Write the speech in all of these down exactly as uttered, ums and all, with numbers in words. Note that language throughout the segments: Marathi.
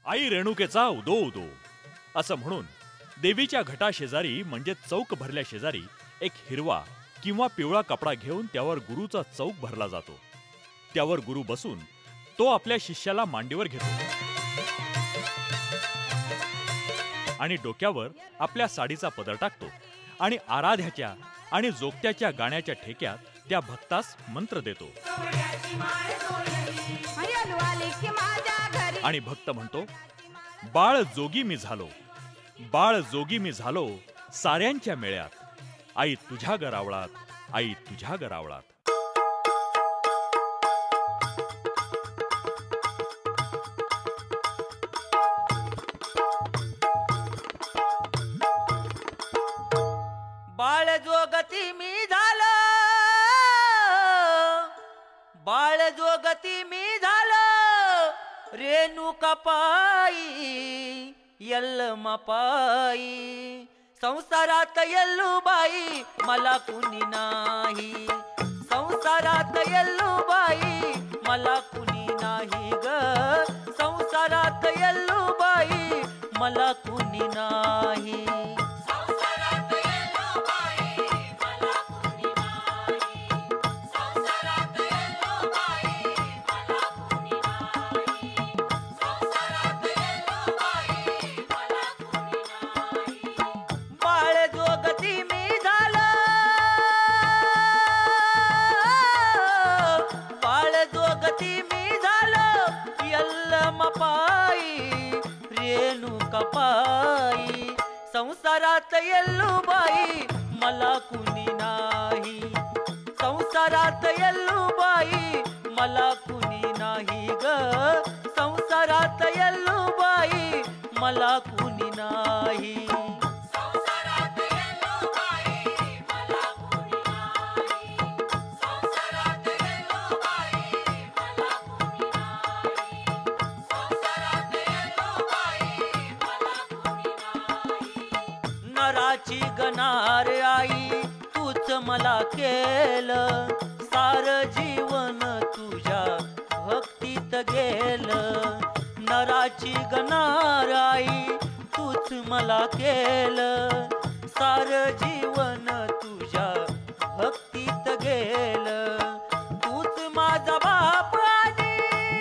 आई रेणुकेचा उदो उदो असं म्हणून देवीच्या घटाशेजारी म्हणजे चौक भरल्या शेजारी एक हिरवा किंवा पिवळा कपडा घेऊन त्यावर गुरुचा चौक भरला जातो. त्यावर गुरु बसून तो आपल्या शिष्याला मांडीवर घेतो आणि डोक्यावर आपल्या साडीचा पदर टाकतो आणि आराध्याच्या आणि जोगत्याच्या गाण्याच्या ठेक्यात त्या भक्तास मंत्र देतो आणि भक्त म्हणतो, बाळ जोगी मी झालो, बाळ जोगी मी झालो साऱ्यांच्या मेळ्यात, आई तुझ्या गरावळात, आई तुझ्या गरावळात. बाळ जोगती मी झालो, बाळ जोगती मी झालो रेणुका पायी यल्लमा पायी, संसारात यल्लूबाई मला कुणी नाही, संसारात यल्लूबाई मला कुणी नाही ग, संसारात यल्लूबाई मला कुणी नाही. पायी संसारात यल्लूबाई मला कुणी नाही, संसारात यल्लूबाई मला कुणी नाही ग, संसारात यल्लूबाई मला कुणी नाही. नराची गणार आई तूच मला केलं, सार जीवन तुझ्या भक्तीत गेलं. नराची गणार आई तूच मला केलं, सार जीवन तुझ्या भक्तीत गेलं. तूच माझा बाप आणि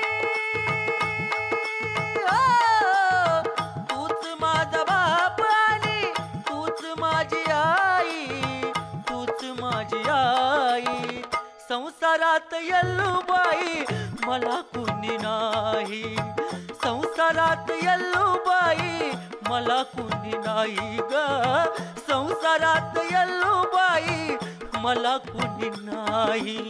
तूच माझा बाप आणि तूच माझी आई, तूच माझी आई. संसारात यल्लूबाई मला कुणी नाही, संसारात यल्लूबाई मला कुणी नाही ग, संसारात यल्लूबाई मला कुणी नाही.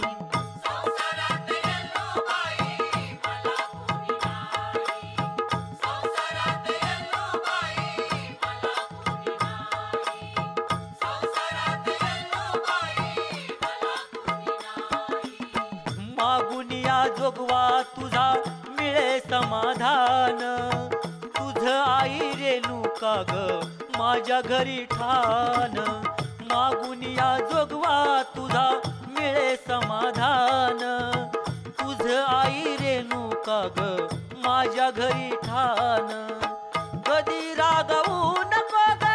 मागुनिया जोगवा तुझा मिळे समाधान, तुझ आई रेणुका ग माझ्या घरी ठाण. मागुनिया जोगवा तुझा मिळे समाधान, तुझ आई रेणुका ग माझ्या घरी ठाण. कधी रागवू नको ग,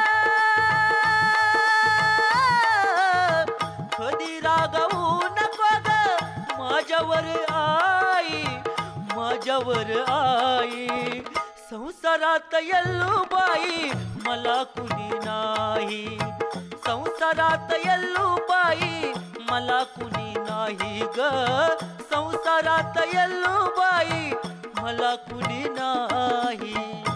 कधी रागवू नको ग माझ्यावर आई, माझ्यावर आई. संसारात यल्लूबाई मला कुणी नाही, संसारात यल्लूबाई मला कुणी नाही ग, संसारात यल्लूबाई मला कुणी नाही.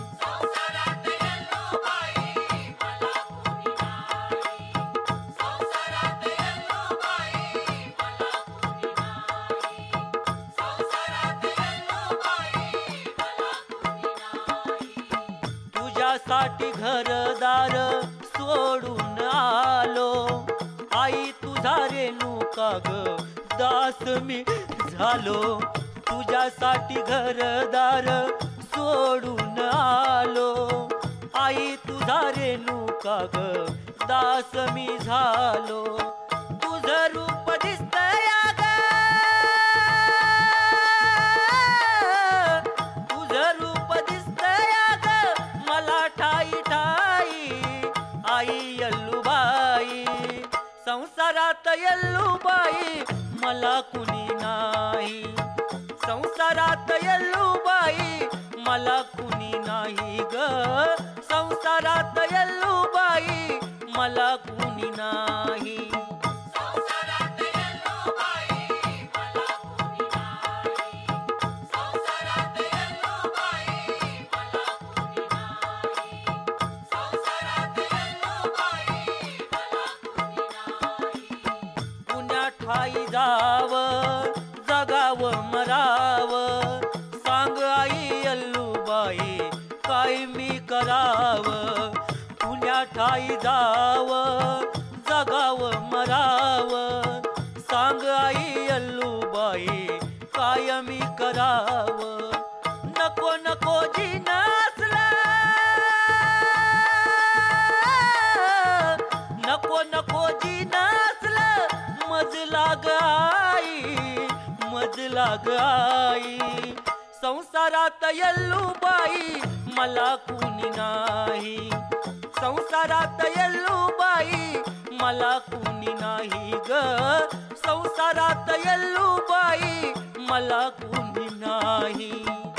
तुझ्यासाठी घरदार सोडून आलो, आई तुझा रेणुका ग दास मी झालो. तुझ्यासाठी घरदार सोडून आलो, आई तुझा रेणुका ग दास मी झालो. तुझं रूप दिसतंय ग, तुझं रूप दिसतंय येल्लूबाई मला कुणी नाही, संसारात येल्लूबाई मला कुणी नाही ग, संसारात येल्लूबाई मला कुणी नाही. ठाई जाव जगाव मराव, सांग आई येल्लूबाई काय मी कराव. पुण्या ठाई जाव जगाव मराव, सांग आई येल्लूबाई काय मी कराव. नको नको जी नसला, नको नको जी नसला मज लाग आई, मज लाग आई. संसारात येल्लूबाई मला कुणी नाही, संसारात येल्लूबाई मला कुणी नाही ग, संसारात येल्लूबाई मला कुणी नाही.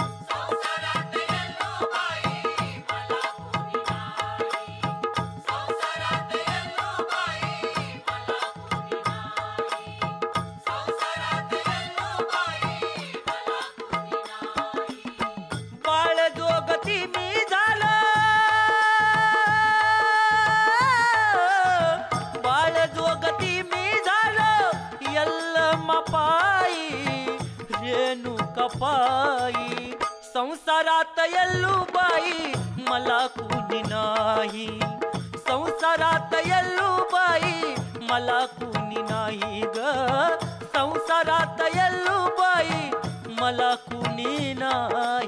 पाई संसारात येल्लूबाई मला कुणी नाही, संसारात येल्लूबाई मला कुणी नाही ग, संसारात येल्लूबाई मला कुणी नाही.